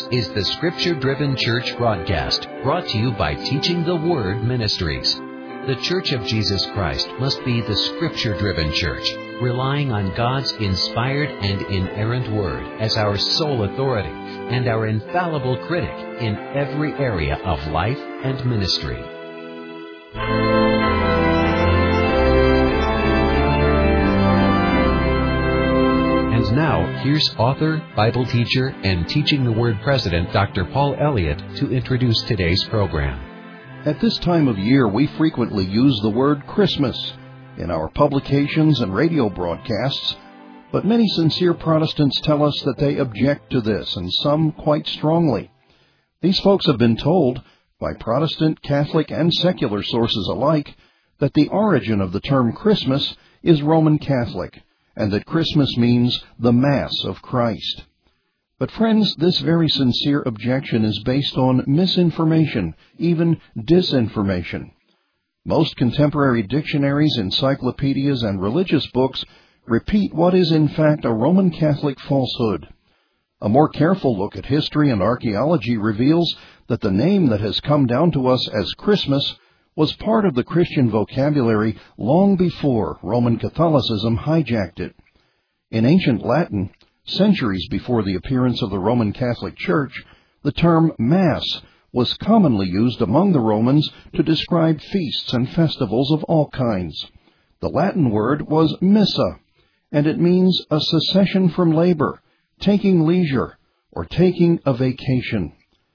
is the Scripture-Driven Church broadcast, brought to you by Teaching the Word Ministries. The Church of Jesus Christ must be the Scripture-Driven Church, relying on God's inspired and inerrant Word as our sole authority and our infallible critic in every area of life and ministry. And now, here's author, Bible teacher, and Teaching the Word president, Dr. Paul Elliott, to introduce today's program. At this time of year, we frequently use the word Christmas in our publications and radio broadcasts, but many sincere Protestants tell us that they object to this, and some quite strongly. These folks have been told, by Protestant, Catholic, and secular sources alike, that the origin of the term Christmas is Roman Catholic, and that Christmas means the Mass of Christ. But friends, this very sincere objection is based on misinformation, even disinformation. Most contemporary dictionaries, encyclopedias, and religious books repeat what is in fact a Roman Catholic falsehood. A more careful look at history and archaeology reveals that the name that has come down to us as Christmas was part of the Christian vocabulary long before Roman Catholicism hijacked it. In ancient Latin, centuries before the appearance of the Roman Catholic Church, the term Mass was commonly used among the Romans to describe feasts and festivals of all kinds. The Latin word was missa, and it means a cessation from labor, taking leisure, or taking a vacation.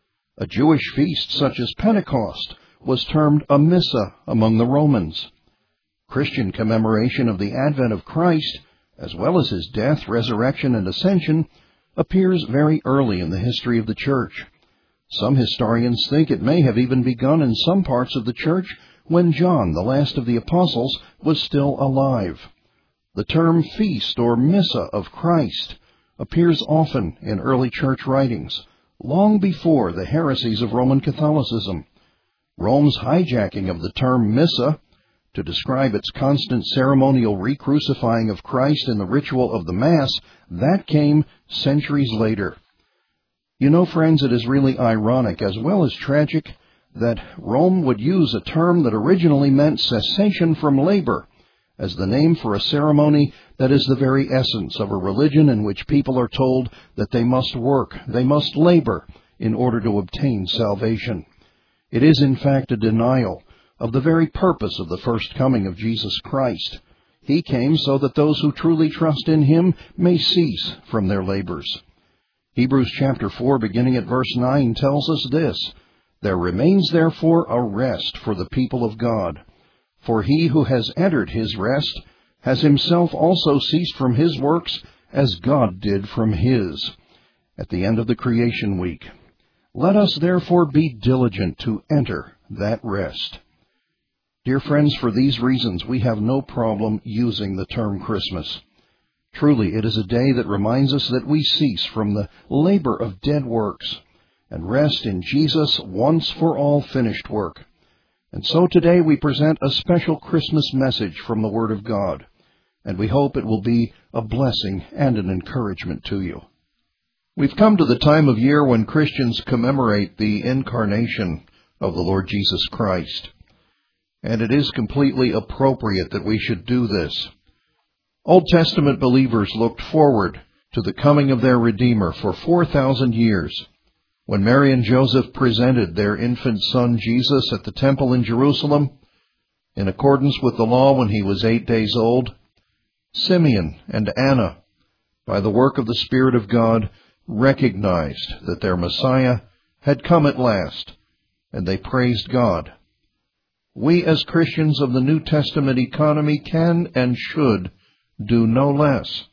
A Jewish feast such as Pentecost was termed a missa among the Romans. Christian commemoration of the advent of Christ, as well as his death, resurrection, and ascension, appears very early in the history of the Church. Some historians think it may have even begun in some parts of the Church when John, the last of the apostles, was still alive. The term feast or missa of Christ appears often in early Church writings, long before the heresies of Roman Catholicism. Rome's hijacking of the term missa to describe its constant ceremonial re-crucifying of Christ in the ritual of the Mass, that came centuries later. You know, friends, it is really ironic as well as tragic that Rome would use a term that originally meant cessation from labor as the name for a ceremony that is the very essence of a religion in which people are told that they must work, they must labor in order to obtain salvation. It is, in fact, a denial of the very purpose of the first coming of Jesus Christ. He came so that those who truly trust in him may cease from their labors. Hebrews chapter 4, beginning at verse 9, tells us this: "There remains therefore a rest for the people of God. For he who has entered his rest has himself also ceased from his works, as God did from his." At the end of the creation week. Let us therefore be diligent to enter that rest. Dear friends, for these reasons we have no problem using the term Christmas. Truly, it is a day that reminds us that we cease from the labor of dead works and rest in Jesus' once-for-all finished work. And so today we present a special Christmas message from the Word of God, and we hope it will be a blessing and an encouragement to you. We've come to the time of year when Christians commemorate the incarnation of the Lord Jesus Christ, and it is completely appropriate that we should do this. Old Testament believers looked forward to the coming of their Redeemer for 4,000 years. When Mary and Joseph presented their infant son Jesus at the temple in Jerusalem, in accordance with the law when he was 8 days old, Simeon and Anna, by the work of the Spirit of God, recognized that their Messiah had come at last, and they praised God. We as Christians of the New Testament economy can and should do no less.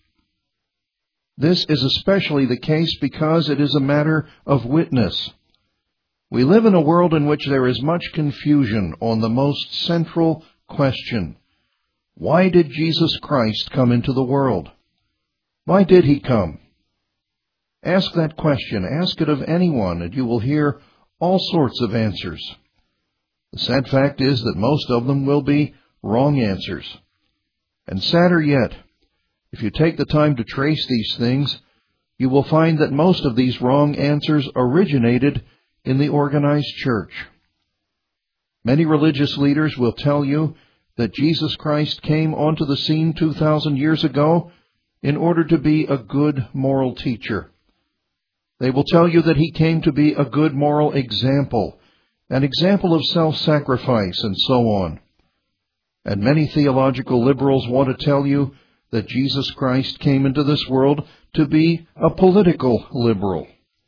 This is especially the case because it is a matter of witness. We live in a world in which there is much confusion on the most central question: why did Jesus Christ come into the world? Why did he come? Ask that question, ask it of anyone, and you will hear all sorts of answers. The sad fact is that most of them will be wrong answers. And sadder yet, if you take the time to trace these things, you will find that most of these wrong answers originated in the organized church. Many religious leaders will tell you that Jesus Christ came onto the scene 2,000 years ago in order to be a good moral teacher. They will tell you that he came to be a good moral example, an example of self-sacrifice, and so on. And many theological liberals want to tell you that Jesus Christ came into this world to be a political liberal.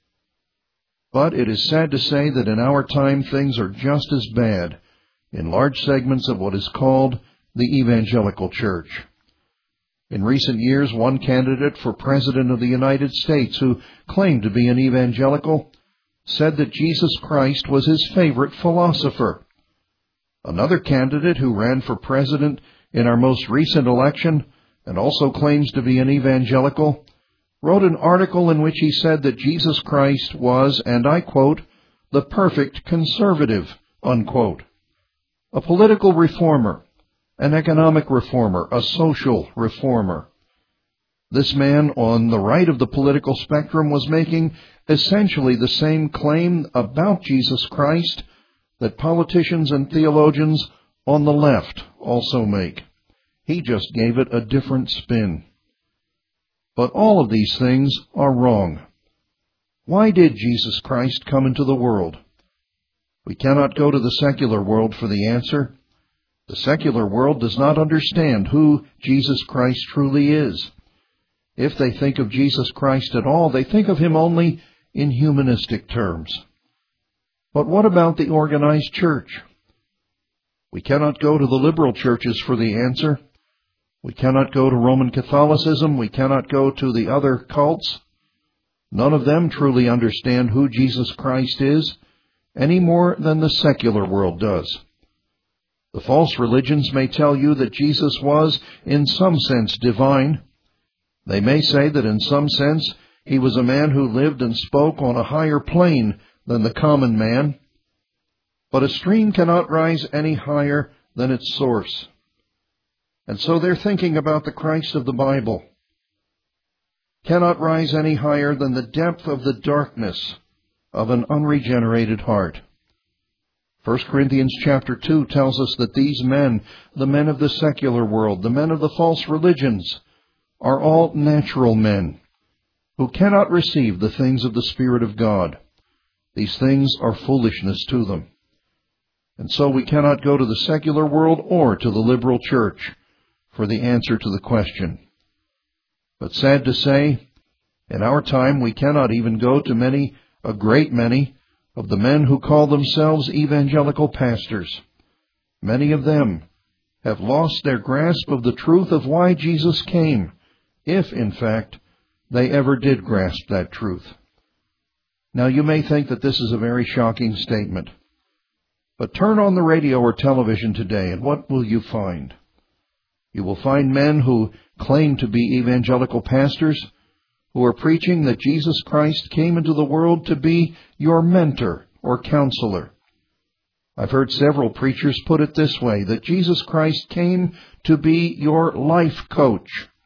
But it is sad to say that in our time things are just as bad in large segments of what is called the evangelical church. In recent years, one candidate for President of the United States who claimed to be an evangelical said that Jesus Christ was his favorite philosopher. Another candidate who ran for president in our most recent election and also claims to be an evangelical wrote an article in which he said that Jesus Christ was, and I quote, the perfect conservative, unquote. A political reformer, an economic reformer, a social reformer. This man on the right of the political spectrum was making essentially the same claim about Jesus Christ that politicians and theologians on the left also make. He just gave it a different spin. But all of these things are wrong. Why did Jesus Christ come into the world? We cannot go to the secular world for the answer. The secular world does not understand who Jesus Christ truly is. If they think of Jesus Christ at all, they think of him only in humanistic terms. But what about the organized church? We cannot go to the liberal churches for the answer. We cannot go to Roman Catholicism. We cannot go to the other cults. None of them truly understand who Jesus Christ is, any more than the secular world does. The false religions may tell you that Jesus was, in some sense, divine. They may say that in some sense he was a man who lived and spoke on a higher plane than the common man. But a stream cannot rise any higher than its source. And so their thinking about the Christ of the Bible cannot rise any higher than the depth of the darkness of an unregenerated heart. 1 Corinthians chapter 2 tells us that these men, the men of the secular world, the men of the false religions, are all natural men who cannot receive the things of the Spirit of God. These things are foolishness to them. And so we cannot go to the secular world or to the liberal church for the answer to the question. But sad to say, in our time we cannot even go to a great many, of the men who call themselves evangelical pastors. Many of them have lost their grasp of the truth of why Jesus came, if, in fact, they ever did grasp that truth. Now, you may think that this is a very shocking statement, but turn on the radio or television today, and what will you find? You will find men who claim to be evangelical pastors, who are preaching that Jesus Christ came into the world to be your mentor or counselor. I've heard several preachers put it this way, that Jesus Christ came to be your life coach,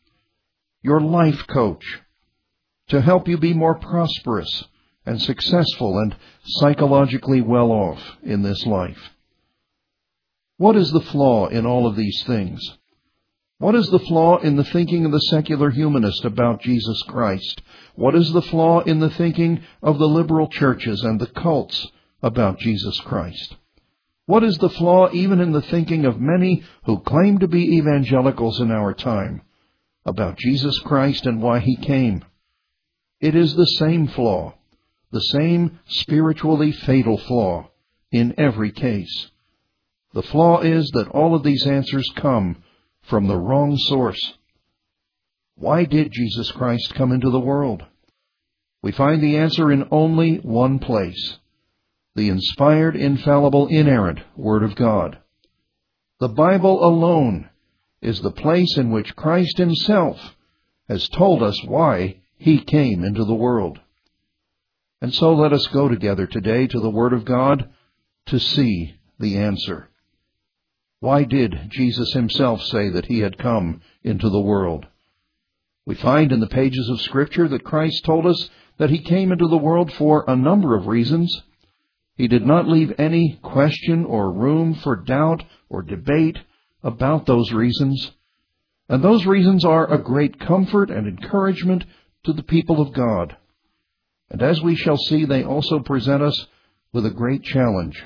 to help you be more prosperous and successful and psychologically well off in this life. What is the flaw in all of these things? What is the flaw in the thinking of the secular humanist about Jesus Christ? What is the flaw in the thinking of the liberal churches and the cults about Jesus Christ? What is the flaw even in the thinking of many who claim to be evangelicals in our time about Jesus Christ and why he came? It is the same flaw, the same spiritually fatal flaw in every case. The flaw is that all of these answers come from the wrong source. Why did Jesus Christ come into the world? We find the answer in only one place: the inspired, infallible, inerrant Word of God. The Bible alone is the place in which Christ himself has told us why he came into the world. And so let us go together today to the Word of God to see the answer. Why did Jesus himself say that he had come into the world? We find in the pages of Scripture that Christ told us that He came into the world for a number of reasons. He did not leave any question or room for doubt or debate about those reasons. And those reasons are a great comfort and encouragement to the people of God. And as we shall see, they also present us with a great challenge.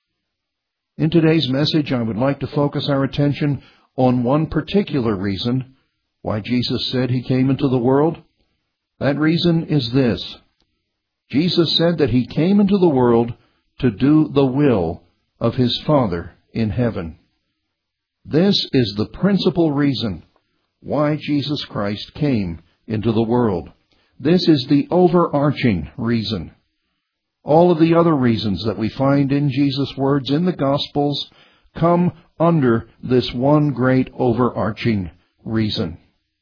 In today's message, I would like to focus our attention on one particular reason why Jesus said He came into the world. That reason is this. Jesus said that He came into the world to do the will of His Father in heaven. This is the principal reason why Jesus Christ came into the world. This is the overarching reason. All of the other reasons that we find in Jesus' words in the Gospels come under this one great overarching reason.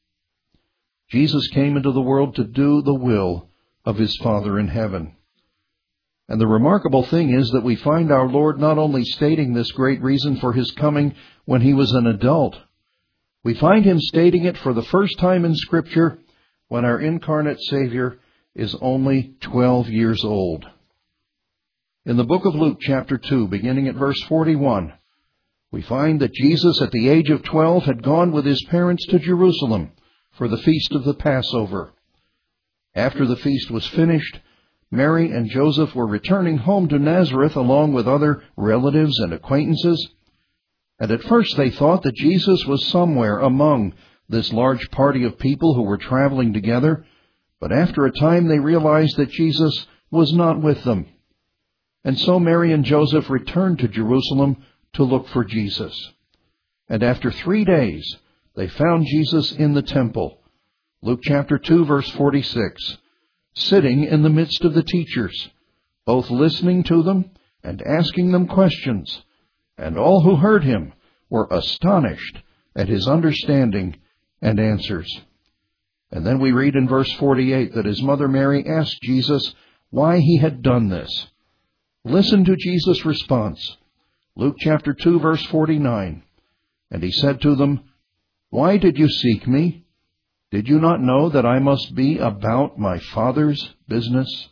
Jesus came into the world to do the will of His Father in heaven. And the remarkable thing is that we find our Lord not only stating this great reason for His coming when He was an adult, we find Him stating it for the first time in Scripture when our incarnate Savior is only 12 years old. In the book of Luke, chapter 2, beginning at verse 41, we find that Jesus, at the age of 12, had gone with His parents to Jerusalem for the feast of the Passover. After the feast was finished, Mary and Joseph were returning home to Nazareth along with other relatives and acquaintances. And at first they thought that Jesus was somewhere among this large party of people who were traveling together. But after a time they realized that Jesus was not with them. And so Mary and Joseph returned to Jerusalem to look for Jesus. And after 3 days they found Jesus in the temple. Luke chapter 2, verse 46. Sitting in the midst of the teachers, both listening to them and asking them questions. And all who heard Him were astonished at His understanding and answers. And then we read in verse 48 that His mother Mary asked Jesus why He had done this. Listen to Jesus' response. Luke chapter 2, verse 49. And He said to them, "Why did you seek Me? Did you not know that I must be about my Father's business?"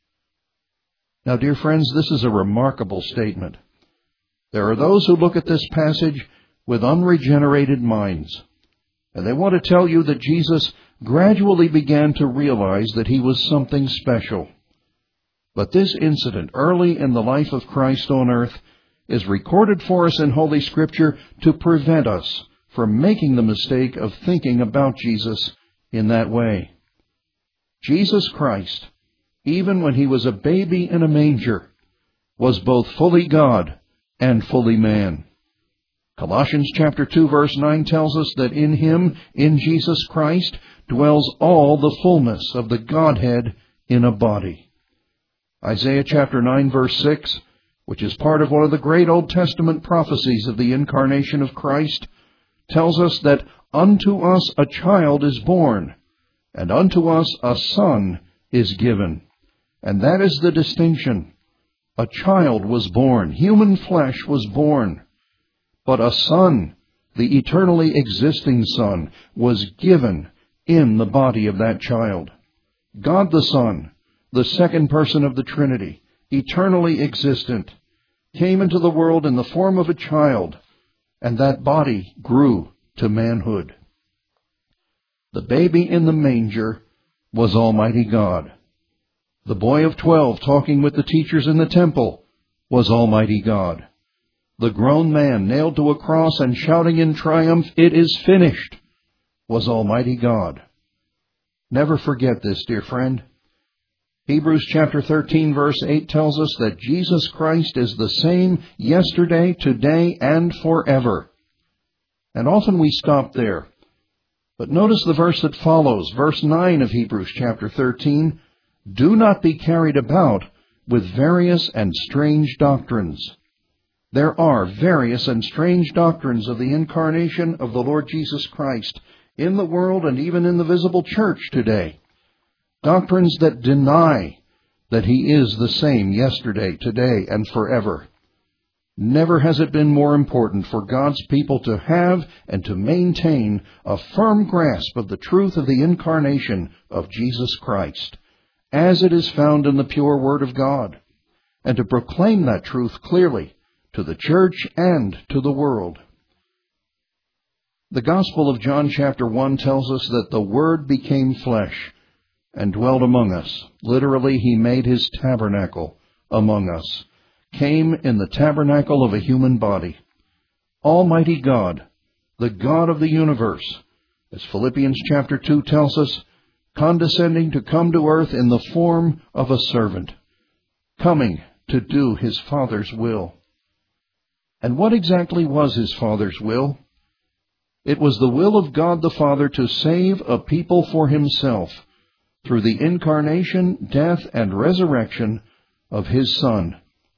Now, dear friends, this is a remarkable statement. There are those who look at this passage with unregenerated minds, and they want to tell you that Jesus gradually began to realize that He was something special. But this incident, early in the life of Christ on earth, is recorded for us in Holy Scripture to prevent us from making the mistake of thinking about Jesus in that way. Jesus Christ, even when He was a baby in a manger, was both fully God and fully man. Colossians chapter 2, verse 9 tells us that in Him, in Jesus Christ, dwells all the fullness of the Godhead in a body. Isaiah chapter 9, verse 6, which is part of one of the great Old Testament prophecies of the incarnation of Christ, tells us that unto us a child is born, and unto us a son is given. And that is the distinction. A child was born, human flesh was born, but a son, the eternally existing Son, was given in the body of that child. God the Son, the second person of the Trinity, eternally existent, came into the world in the form of a child, and that body grew to manhood. The baby in the manger was Almighty God. The boy of 12 talking with the teachers in the temple was Almighty God. The grown man nailed to a cross and shouting in triumph, "It is finished," was Almighty God. Never forget this, dear friend. Hebrews chapter 13, verse 8 tells us that Jesus Christ is the same yesterday, today, and forever. And often we stop there. But notice the verse that follows, verse 9 of Hebrews chapter 13. "Do not be carried about with various and strange doctrines." There are various and strange doctrines of the incarnation of the Lord Jesus Christ in the world and even in the visible church today. Doctrines that deny that He is the same yesterday, today, and forever. Never has it been more important for God's people to have and to maintain a firm grasp of the truth of the incarnation of Jesus Christ, as it is found in the pure Word of God, and to proclaim that truth clearly to the church and to the world. The Gospel of John chapter 1 tells us that the Word became flesh and dwelt among us. Literally, He made His tabernacle among us, came in the tabernacle of a human body. Almighty God, the God of the universe, as Philippians chapter 2 tells us, condescending to come to earth in the form of a servant, coming to do His Father's will. And what exactly was His Father's will? It was the will of God the Father to save a people for Himself through the incarnation, death, and resurrection of His Son.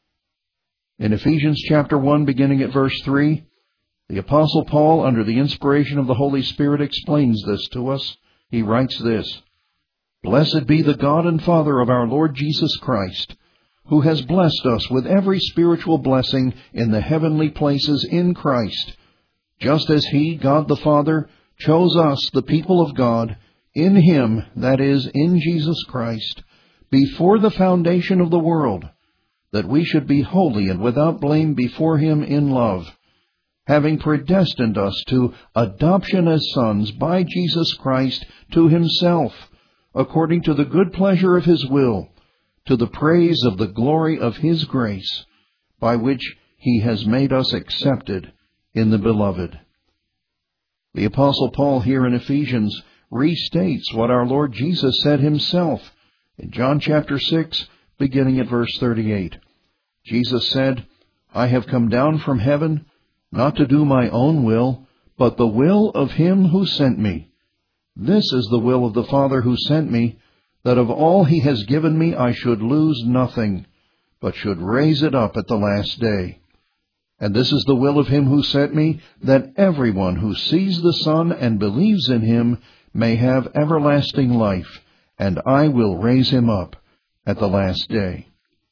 In Ephesians chapter 1, beginning at verse 3, the Apostle Paul, under the inspiration of the Holy Spirit, explains this to us. He writes this: "Blessed be the God and Father of our Lord Jesus Christ, who has blessed us with every spiritual blessing in the heavenly places in Christ, just as He, God the Father, chose us, the people of God, in Him, that is, in Jesus Christ, before the foundation of the world, that we should be holy and without blame before Him in love, having predestined us to adoption as sons by Jesus Christ to Himself, according to the good pleasure of His will, to the praise of the glory of His grace, by which He has made us accepted in the Beloved." The Apostle Paul here in Ephesians restates what our Lord Jesus said Himself in John chapter 6, beginning at verse 38. Jesus said, "I have come down from heaven, not to do my own will, but the will of Him who sent me. This is the will of the Father who sent me, that of all He has given me I should lose nothing, but should raise it up at the last day. And this is the will of Him who sent me, that everyone who sees the Son and believes in Him may have everlasting life, and I will raise him up at the last day."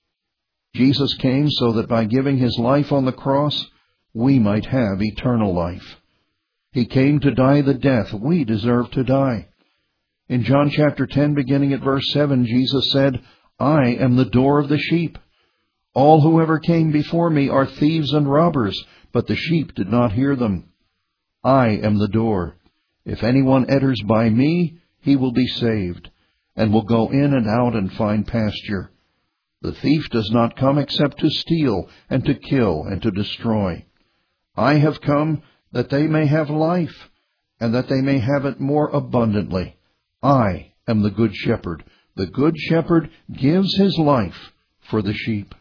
Jesus came so that by giving His life on the cross, we might have eternal life. He came to die the death we deserve to die. In John chapter 10, beginning at verse 7, Jesus said, "I am the door of the sheep. All who ever came before me are thieves and robbers, but the sheep did not hear them. I am the door. If anyone enters by me, he will be saved, and will go in and out and find pasture. The thief does not come except to steal, and to kill, and to destroy. I have come that they may have life, and that they may have it more abundantly. I am the good shepherd. The good shepherd gives his life for the sheep."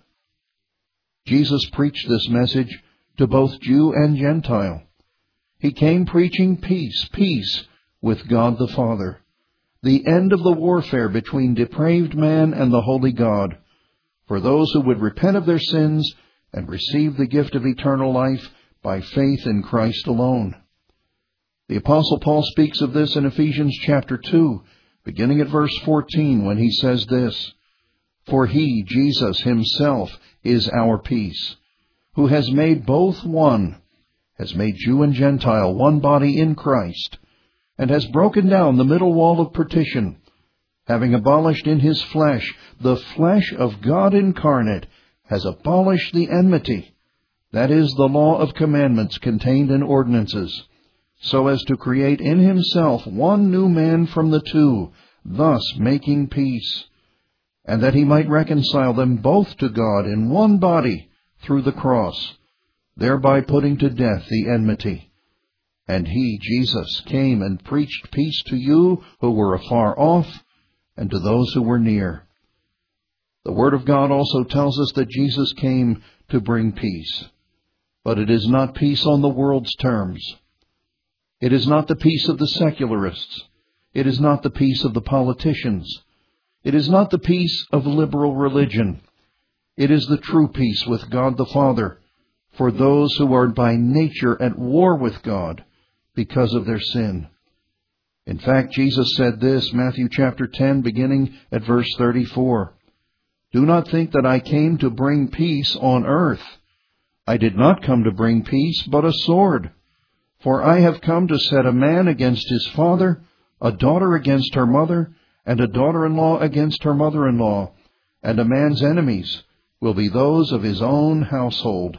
Jesus preached this message to both Jew and Gentile. He came preaching peace, peace with God the Father, the end of the warfare between depraved man and the holy God, for those who would repent of their sins and receive the gift of eternal life by faith in Christ alone. The Apostle Paul speaks of this in Ephesians chapter 2, beginning at verse 14, when he says this: "For He, Jesus Himself, is our peace, who has made both one, has made Jew and Gentile one body in Christ, and has broken down the middle wall of partition, having abolished in His flesh the flesh of God incarnate, has abolished the enmity, that is, the law of commandments contained in ordinances, so as to create in Himself one new man from the two, thus making peace, and that He might reconcile them both to God in one body through the cross, thereby putting to death the enmity. And He, Jesus, came and preached peace to you who were afar off, and to those who were near." The Word of God also tells us that Jesus came to bring peace. But it is not peace on the world's terms. It is not the peace of the secularists. It is not the peace of the politicians. It is not the peace of liberal religion. It is the true peace with God the Father for those who are by nature at war with God because of their sin. In fact, Jesus said this, Matthew chapter 10, beginning at verse 34, "Do not think that I came to bring peace on earth. I did not come to bring peace, but a sword. For I have come to set a man against his father, a daughter against her mother, and a daughter-in-law against her mother-in-law, and a man's enemies will be those of his own household.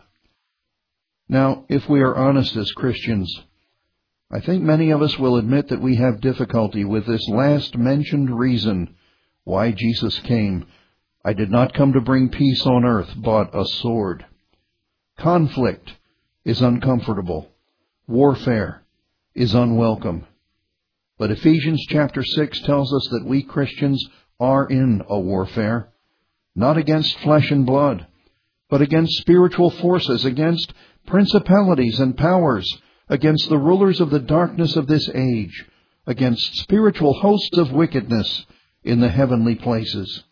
Now, if we are honest as Christians, I think many of us will admit that we have difficulty with this last mentioned reason why Jesus came. I did not come to bring peace on earth, but a sword. Conflict is uncomfortable. Warfare is unwelcome. But Ephesians chapter 6 tells us that we Christians are in a warfare, not against flesh and blood, but against spiritual forces, against principalities and powers, against the rulers of the darkness of this age, against spiritual hosts of wickedness in the heavenly places.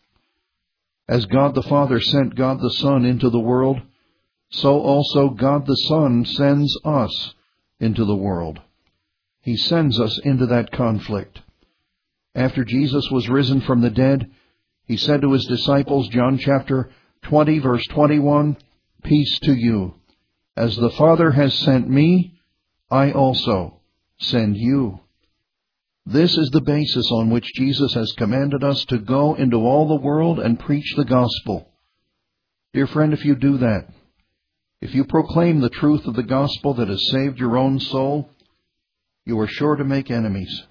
As God the Father sent God the Son into the world, so also God the Son sends us into the world. He sends us into that conflict. After Jesus was risen from the dead, He said to His disciples, John chapter 20, verse 21, "Peace to you. As the Father has sent me, I also send you." This is the basis on which Jesus has commanded us to go into all the world and preach the gospel. Dear friend, if you do that, if you proclaim the truth of the gospel that has saved your own soul, you are sure to make enemies.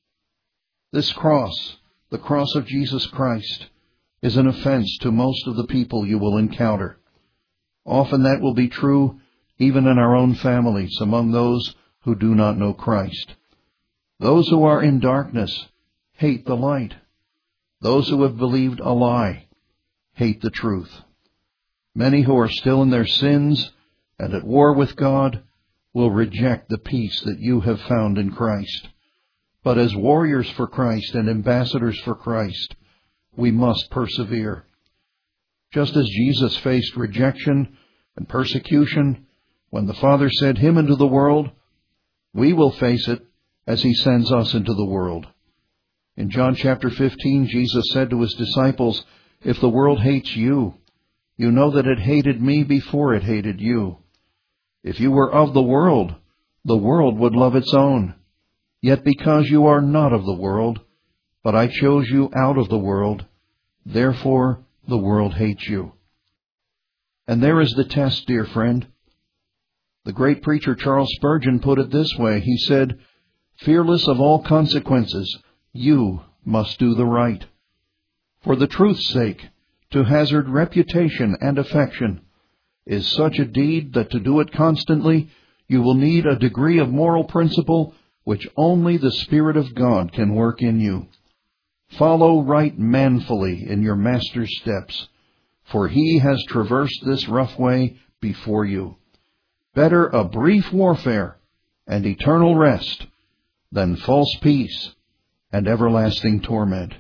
This cross, the cross of Jesus Christ, is an offense to most of the people you will encounter. Often that will be true even in our own families, among those who do not know Christ. Those who are in darkness hate the light. Those who have believed a lie hate the truth. Many who are still in their sins and at war with God will reject the peace that you have found in Christ. But as warriors for Christ and ambassadors for Christ, we must persevere. Just as Jesus faced rejection and persecution when the Father sent Him into the world, we will face it as He sends us into the world. In John chapter 15, Jesus said to His disciples, "If the world hates you, you know that it hated me before it hated you. If you were of the world would love its own. Yet because you are not of the world, but I chose you out of the world, therefore the world hates you." And there is the test, dear friend. The great preacher Charles Spurgeon put it this way. He said, "Fearless of all consequences, you must do the right. For the truth's sake, to hazard reputation and affection is such a deed that to do it constantly, you will need a degree of moral principle which only the Spirit of God can work in you. Follow right manfully in your Master's steps, for He has traversed this rough way before you. Better a brief warfare and eternal rest than false peace and everlasting torment."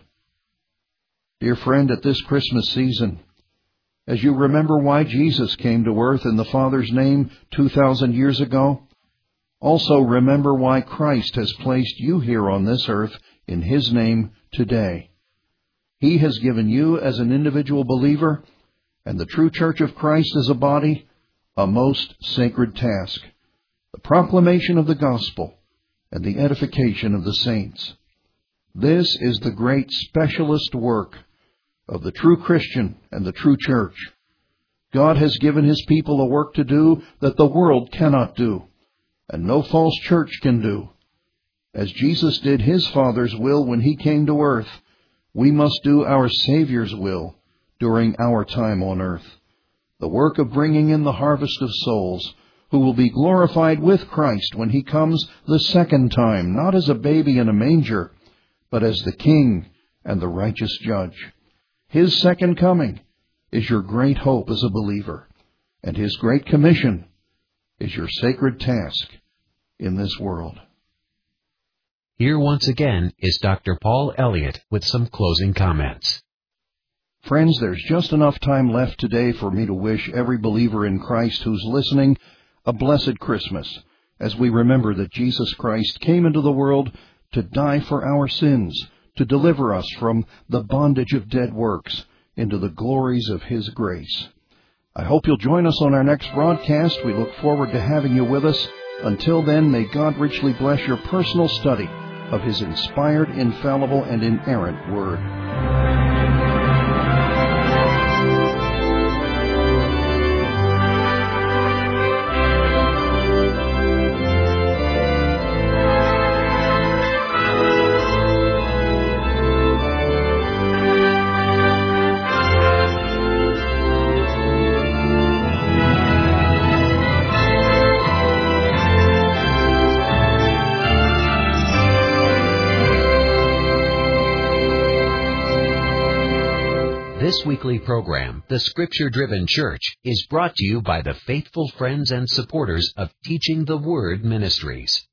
Dear friend, at this Christmas season, as you remember why Jesus came to earth in the Father's name 2,000 years ago, also remember why Christ has placed you here on this earth in His name today. He has given you as an individual believer and the true Church of Christ as a body a most sacred task, the proclamation of the gospel and the edification of the saints. This is the great specialist work of the true Christian and the true church. God has given His people a work to do that the world cannot do, and no false church can do. As Jesus did His Father's will when He came to earth, we must do our Savior's will during our time on earth. The work of bringing in the harvest of souls, who will be glorified with Christ when He comes the second time, not as a baby in a manger, but as the King and the righteous Judge. His second coming is your great hope as a believer, and His great commission is your sacred task in this world. Here once again is Dr. Paul Elliott with some closing comments. Friends, there's just enough time left today for me to wish every believer in Christ who's listening a blessed Christmas, as we remember that Jesus Christ came into the world to die for our sins, to deliver us from the bondage of dead works into the glories of His grace. I hope you'll join us on our next broadcast. We look forward to having you with us. Until then, may God richly bless your personal study of His inspired, infallible, and inerrant Word. This weekly program, The Scripture Driven Church, is brought to you by the faithful friends and supporters of Teaching the Word Ministries.